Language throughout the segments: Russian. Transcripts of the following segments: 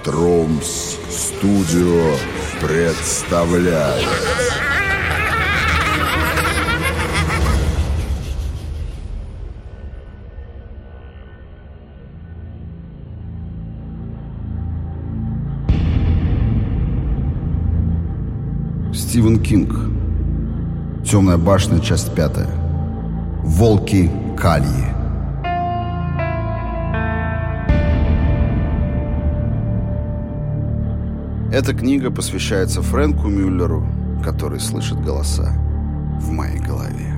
Тромс Студио представляет. Стивен Кинг. Темная башня, часть 5. Волки Кальи. Эта книга посвящается Фрэнку Мюллеру, который слышит голоса в моей голове.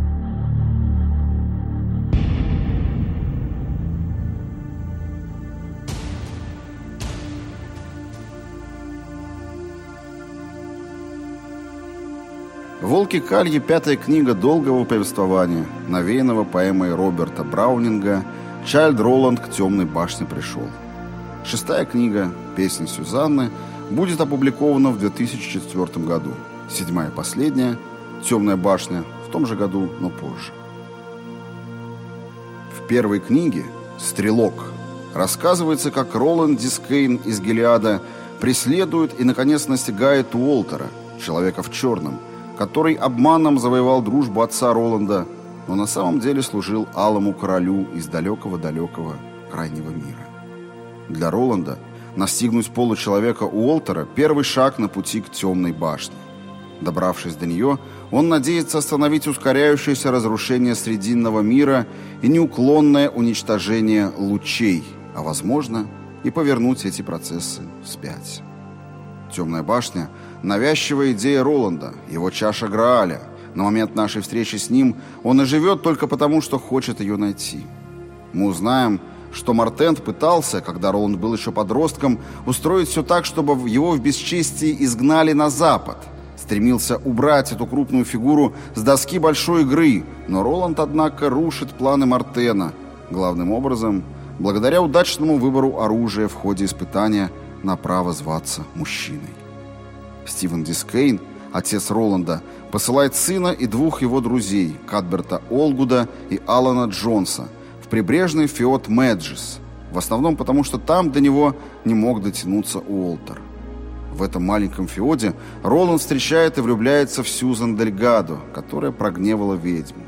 «Волки Кальи» — 5-я книга долгого повествования, навеянного поэмой Роберта Браунинга «Чайльд Роланд к темной башне пришел». 6-я книга «Песни Сюзанны» будет опубликована в 2004 году. 7-я и последняя «Темная башня» в том же году, но позже. В первой книге «Стрелок» рассказывается, как Роланд Дискейн из Гилеада преследует и, наконец, настигает Уолтера, человека в черном, который обманом завоевал дружбу отца Роланда, но на самом деле служил Алому Королю из далекого-далекого крайнего мира. Для Роланда настигнуть получеловека Уолтера – первый шаг на пути к темной башне. Добравшись до нее, он надеется остановить ускоряющееся разрушение Срединного мира и неуклонное уничтожение лучей, а, возможно, и повернуть эти процессы вспять. Темная башня – навязчивая идея Роланда, его чаша Грааля. На момент нашей встречи с ним он и живет только потому, что хочет ее найти. Мы узнаем, что Мортент пытался, когда Роланд был еще подростком, устроить все так, чтобы его в бесчестии изгнали на запад. Стремился убрать эту крупную фигуру с доски большой игры, но Роланд, однако, рушит планы Мортена, главным образом, благодаря удачному выбору оружия в ходе испытания на право зваться мужчиной. Стивен Дискейн, отец Роланда, посылает сына и двух его друзей, Кадберта Олгуда и Алана Джонса, в прибрежный фьорд Меджис, в основном потому, что там до него не мог дотянуться Уолтер. В этом маленьком фьорде Роланд встречает и влюбляется в Сьюзан Дельгадо, которая прогневала ведьму.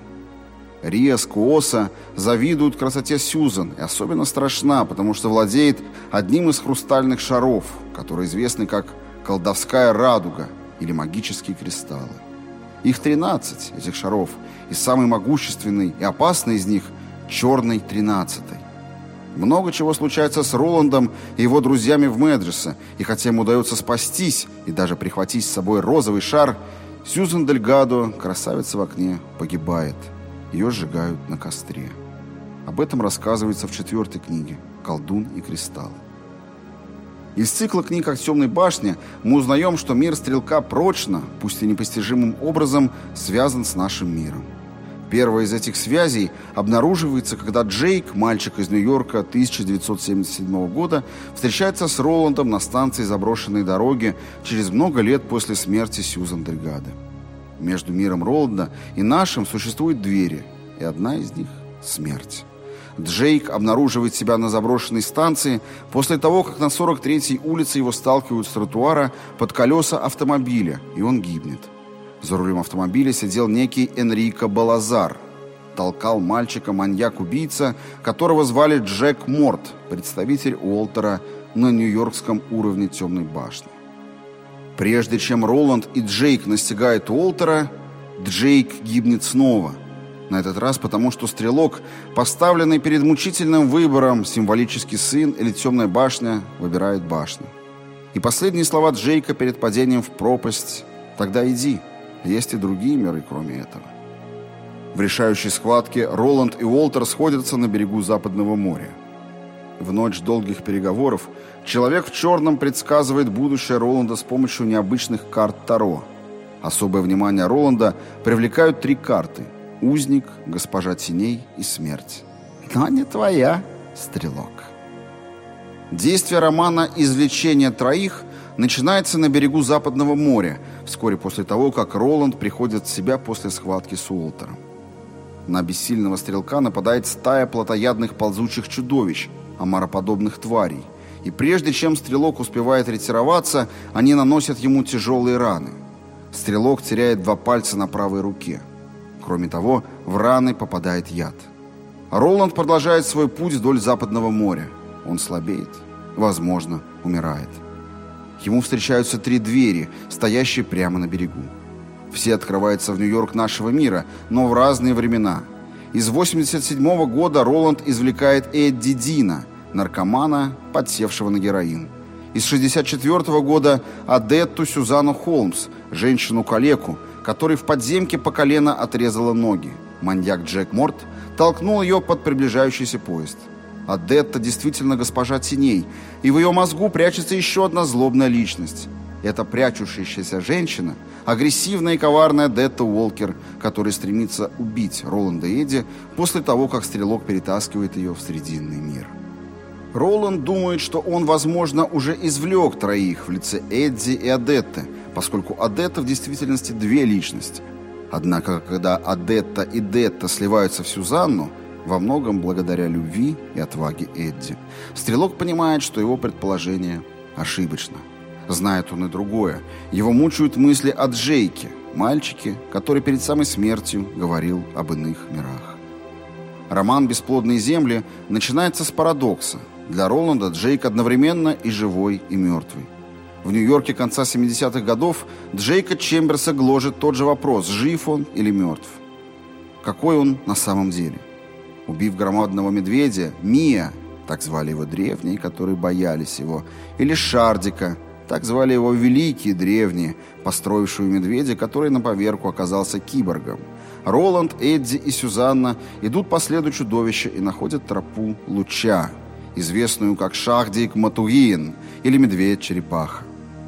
Риа с Куоса завидуют красоте Сьюзан и особенно страшна, потому что владеет одним из хрустальных шаров, которые известны как колдовская радуга или магические кристаллы. Их 13, этих шаров, и самый могущественный и опасный из них – черный 13-й. Много чего случается с Роландом и его друзьями в Меджисе, и хотя им удается спастись и даже прихватить с собой розовый шар, Сьюзан Дельгадо, красавица в окне, погибает. Ее сжигают на костре. Об этом рассказывается в 4-й книге «Колдун и кристалл». Из цикла книг о темной башне мы узнаем, что мир Стрелка прочно, пусть и непостижимым образом, связан с нашим миром. Первая из этих связей обнаруживается, когда Джейк, мальчик из Нью-Йорка 1977 года, встречается с Роландом на станции заброшенной дороги через много лет после смерти Сьюзан Дельгадо. Между миром Роланда и нашим существуют двери, и одна из них – смерть. Джейк обнаруживает себя на заброшенной станции после того, как на 43-й улице его сталкивают с тротуара под колеса автомобиля, и он гибнет. За рулем автомобиля сидел некий Энрико Балазар. Толкал мальчика маньяк-убийца, которого звали Джек Морт, представитель Уолтера на нью-йоркском уровне темной башни. Прежде чем Роланд и Джейк настигают Уолтера, Джейк гибнет снова. На этот раз потому, что Стрелок, поставленный перед мучительным выбором, символический сын или темная башня, выбирает башню. И последние слова Джейка перед падением в пропасть: «Тогда иди, есть и другие миры, кроме этого». В решающей схватке Роланд и Уолтер сходятся на берегу Западного моря. В ночь долгих переговоров человек в черном предсказывает будущее Роланда с помощью необычных карт Таро. Особое внимание Роланда привлекают 3 карты: Узник, Госпожа Теней и Смерть. Но не твоя, Стрелок. Действие романа «Извлечение троих» начинается на берегу Западного моря, вскоре после того, как Роланд приходит в себя после схватки с Уолтером. На бессильного Стрелка нападает стая плотоядных ползучих чудовищ, омароподобных тварей, и прежде чем стрелок успевает ретироваться, они наносят ему тяжелые раны. Стрелок теряет 2 пальца на правой руке. Кроме того, в раны попадает яд. Роланд продолжает свой путь вдоль Западного моря. Он слабеет, возможно, умирает. Ему встречаются 3 двери, стоящие прямо на берегу. Все открываются в Нью-Йорк нашего мира, но в разные времена. Из 1987 года Роланд извлекает Эдди Дина, наркомана, подсевшего на героин. Из 1964 года Адетту Сюзанну Холмс, женщину-калеку, которой в подземке по колено отрезала ноги. Маньяк Джек Морт толкнул ее под приближающийся поезд. Адетта действительно госпожа теней, и в ее мозгу прячется еще одна злобная личность. Это прячущаяся женщина, агрессивная и коварная Детта Уолкер, которая стремится убить Роланда и Эдди после того, как стрелок перетаскивает ее в Срединный мир. Роланд думает, что он, возможно, уже извлек 3 в лице Эдди и Адетты, поскольку Адетта в действительности 2 личности. Однако, когда Адетта и Детта сливаются в Сюзанну, во многом благодаря любви и отваге Эдди, стрелок понимает, что его предположение ошибочно. Знает он и другое. Его мучают мысли о Джейке, мальчике, который перед самой смертью говорил об иных мирах. Роман «Бесплодные земли» начинается с парадокса. Для Роланда Джейк одновременно и живой, и мертвый. В Нью-Йорке конца 70-х годов Джейка Чемберса гложет тот же вопрос, жив он или мертв. Какой он на самом деле? Убив громадного медведя, Мия, так звали его древние, которые боялись его, или Шардика, так звали его великие древние, построившие медведя, который на поверку оказался киборгом. Роланд, Эдди и Сюзанна идут по следу чудовища и находят тропу Луча, известную как Шахдик Матугин или Медведь-черепаха.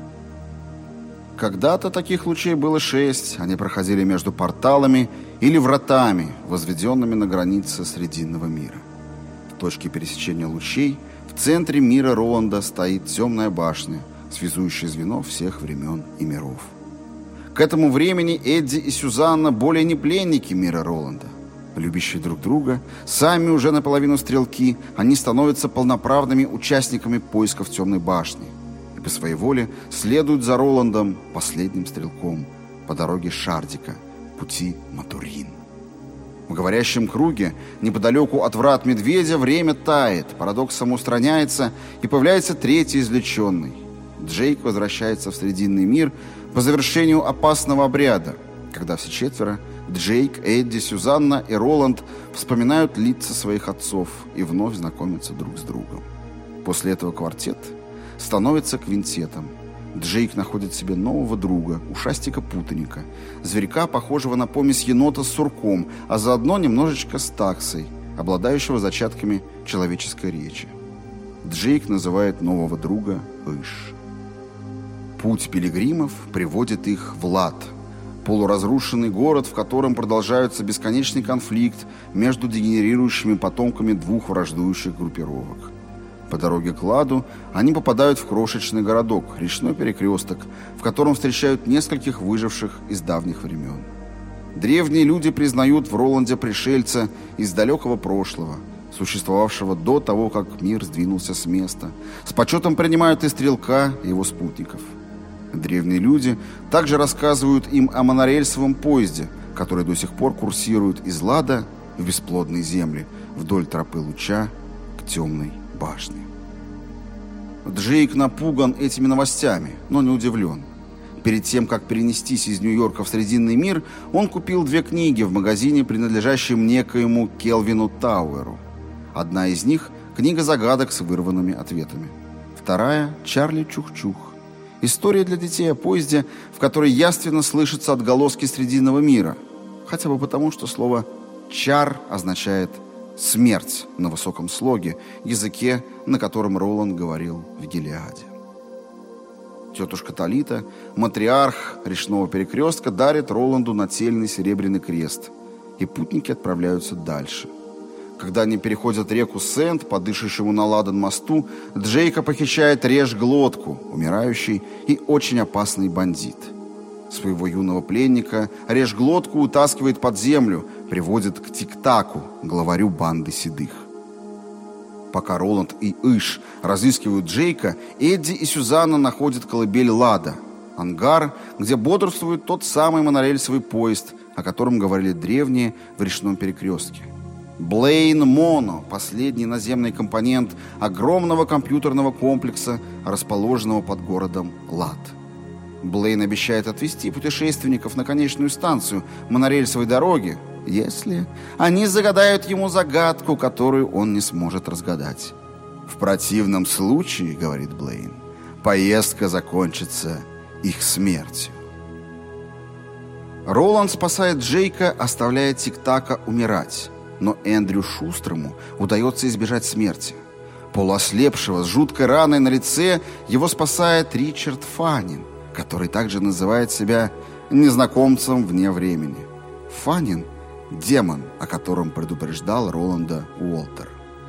Когда-то таких лучей было 6, они проходили между порталами или вратами, возведенными на границе Срединного мира. В точке пересечения лучей в центре мира Роланда стоит темная башня, связующее звено всех времен и миров. К этому времени Эдди и Сюзанна более не пленники мира Роланда. Любящие друг друга, сами уже наполовину стрелки, они становятся полноправными участниками поисков темной башни и по своей воле следуют за Роландом, последним стрелком, по дороге Шардика, пути Матурин. В говорящем круге, неподалеку от врат медведя, время тает, парадокс самоустраняется, и появляется 3-й извлеченный. Джейк возвращается в Срединный мир по завершению опасного обряда, когда все 4 – Джейк, Эдди, Сюзанна и Роланд – вспоминают лица своих отцов и вновь знакомятся друг с другом. После этого квартет становится квинтетом. Джейк находит себе нового друга, ушастика-путаника, зверька, похожего на помесь енота с сурком, а заодно немножечко с таксой, обладающего зачатками человеческой речи. Джейк называет нового друга Иш. Путь пилигримов приводит их в Лад, полуразрушенный город, в котором продолжается бесконечный конфликт между дегенерирующими потомками 2 враждующих группировок. По дороге к Ладу они попадают в крошечный городок, речной перекресток, в котором встречают нескольких выживших из давних времен. Древние люди признают в Роланде пришельца из далекого прошлого, существовавшего до того, как мир сдвинулся с места. С почетом принимают и стрелка, и его спутников. Древние люди также рассказывают им о монорельсовом поезде, который до сих пор курсирует из Лада в бесплодные земли вдоль тропы Луча к темной башне. Джейк напуган этими новостями, но не удивлен. Перед тем, как перенестись из Нью-Йорка в Срединный мир, он купил 2 книги в магазине, принадлежащем некоему Келвину Тауэру. Одна из них – книга загадок с вырванными ответами. Вторая – Чарли Чух-Чух. История для детей о поезде, в которой явственно слышатся отголоски Срединного мира. Хотя бы потому, что слово «чар» означает «смерть» на высоком слоге, языке, на котором Роланд говорил в Гилеаде. Тетушка Талита, матриарх речного перекрестка, дарит Роланду нательный серебряный крест, и путники отправляются дальше. Когда они переходят реку Сент по дышащему на ладан мосту, Джейка похищает Режь-глотку, умирающий и очень опасный бандит. Своего юного пленника Режь-глотку утаскивает под землю, приводит к Тик-Таку, главарю банды седых. Пока Роланд и Иш разыскивают Джейка, Эдди и Сюзанна находят колыбель Лада, ангар, где бодрствует тот самый монорельсовый поезд, о котором говорили древние в речном перекрестке. Блейн Моно – последний наземный компонент огромного компьютерного комплекса, расположенного под городом Лад. Блейн обещает отвезти путешественников на конечную станцию монорельсовой дороги, если они загадают ему загадку, которую он не сможет разгадать. В противном случае, говорит Блейн, поездка закончится их смертью. Роланд спасает Джейка, оставляя Тик-Така умирать, но Эндрю Шустрому удается избежать смерти. Полуослепшего, с жуткой раной на лице, его спасает Ричард Фаннин, который также называет себя незнакомцем вне времени. Фаннин – демон, о котором предупреждал Роланда Уолтер.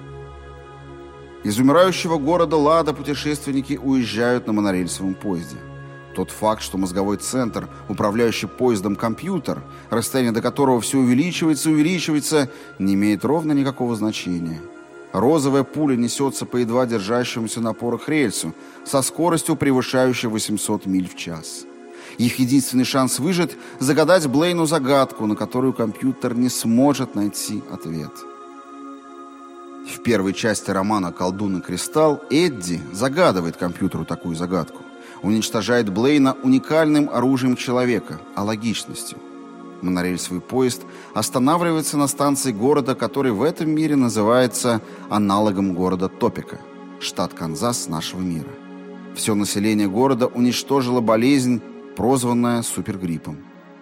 Из умирающего города Лада путешественники уезжают на монорельсовом поезде. Тот факт, что мозговой центр, управляющий поездом компьютер, расстояние до которого все увеличивается и увеличивается, не имеет ровно никакого значения. Розовая пуля несется по едва держащемуся на опорах рельсу со скоростью, превышающей 800 миль в час. Их единственный шанс выжить – загадать Блейну загадку, на которую компьютер не сможет найти ответ. В первой части романа «Колдун и кристалл» Эдди загадывает компьютеру такую загадку. Уничтожает Блейна уникальным оружием человека – алогичностью. Монорельсовый поезд останавливается на станции города, который в этом мире называется аналогом города Топека, штат Канзас нашего мира. Все население города уничтожила болезнь, прозванная супергриппом.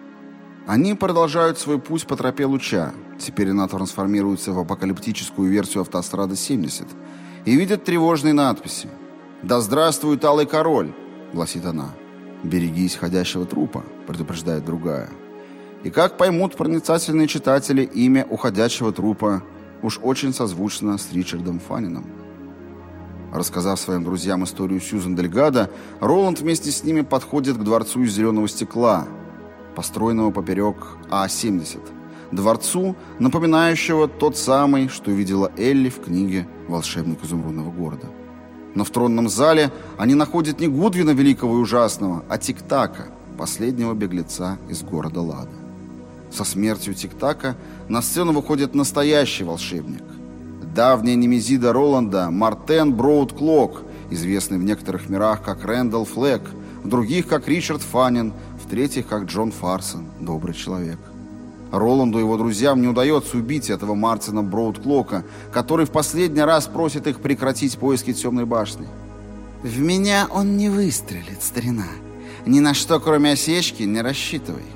Они продолжают свой путь по тропе луча, теперь она трансформируется в апокалиптическую версию автострады 70, и видят тревожные надписи. «Да здравствует Алый Король!» — гласит она. «Берегись ходящего трупа», — предупреждает другая. И как поймут проницательные читатели, имя уходящего трупа уж очень созвучно с Ричардом Фаннином. Рассказав своим друзьям историю Сьюзен Дельгадо, Роланд вместе с ними подходит к дворцу из зеленого стекла, построенного поперек А-70. Дворцу, напоминающего тот самый, что видела Элли в книге «Волшебник изумрудного города». Но в тронном зале они находят не Гудвина Великого и Ужасного, а Тик-Така, последнего беглеца из города Лада. Со смертью Тик-Така на сцену выходит настоящий волшебник. Давняя немезида Роланда Мартен Броудклок, известный в некоторых мирах как Рэндалл Флэк, в других как Ричард Фаннин, в третьих как Джон Фарсон, добрый человек. Роланду и его друзьям не удается убить этого Мартина Броудклока, который в последний раз просит их прекратить поиски Темной башни. «В меня он не выстрелит, старина. Ни на что, кроме осечки, не рассчитывай».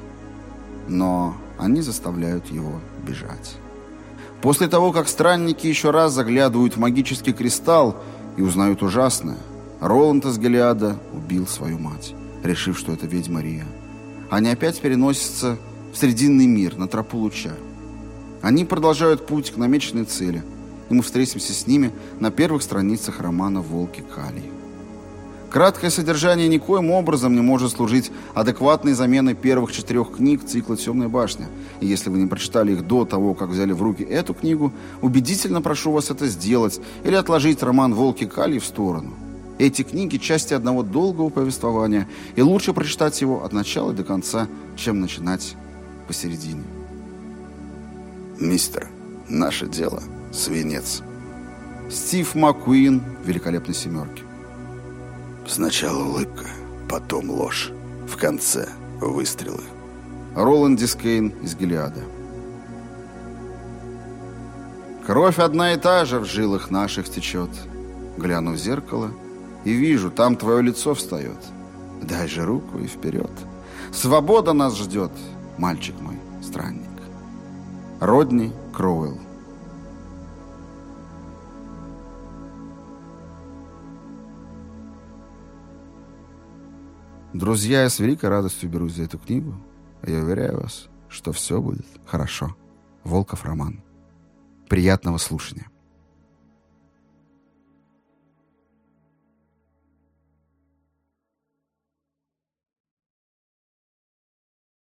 Но они заставляют его бежать. После того, как странники еще раз заглядывают в магический кристалл и узнают ужасное, Роланд из Гилеада убил свою мать, решив, что это ведьма Рия. Они опять переносятся в Срединный мир, на тропу луча. Они продолжают путь к намеченной цели, и мы встретимся с ними на первых страницах романа «Волки Калии». Краткое содержание никоим образом не может служить адекватной заменой первых 4 книг цикла «Темная башня». И если вы не прочитали их до того, как взяли в руки эту книгу, убедительно прошу вас это сделать или отложить роман «Волки Калии» в сторону. Эти книги – части одного долгого повествования, и лучше прочитать его от начала до конца, чем начинать посередине. «Мистер, наше дело – свинец». Стив Маккуин в «Великолепной семерке». Сначала улыбка, потом ложь. В конце выстрелы. Роланд Дискейн из Гилеада. Кровь одна и та же в жилах наших течет. Гляну в зеркало и вижу, там твое лицо встает. Дай же руку и вперед. Свобода нас ждет, мальчик мой, странник. Родни Кроуэлл. Друзья, я с великой радостью берусь за эту книгу. Я уверяю вас, что все будет хорошо. Волков роман. Приятного слушания.